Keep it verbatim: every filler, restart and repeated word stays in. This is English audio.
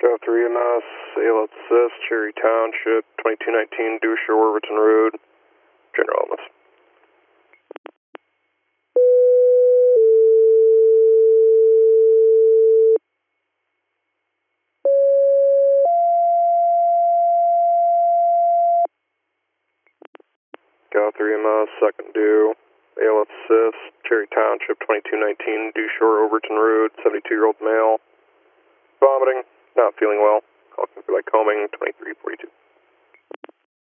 Go three M S, A L S, Cherry Township, twenty-two nineteen, Dusher, Warburton Road, General illness. Go three M S, second due, A L S, Cherry Township, twenty-two nineteen, Dusher, Overton Road, seventy-two-year-old male, vomiting, not feeling well, call for lycoming, twenty-three forty-two.